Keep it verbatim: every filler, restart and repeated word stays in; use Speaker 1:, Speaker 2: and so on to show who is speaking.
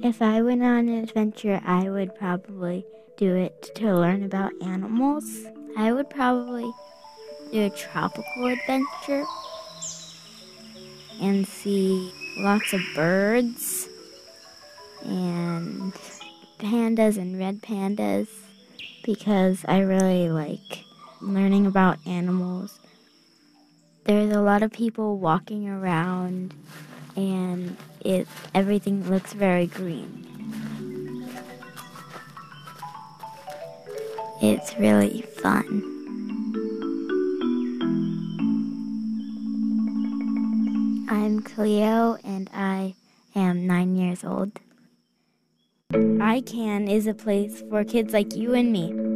Speaker 1: If I went on an adventure, I would probably do it to learn about animals. I would probably do a tropical adventure and see lots of birds and pandas and red pandas because I really like learning about animals. There's a lot of people walking around and it everything looks very green. It's really fun. I'm Cleo and I am nine years old. I Can is a place for kids like you and me.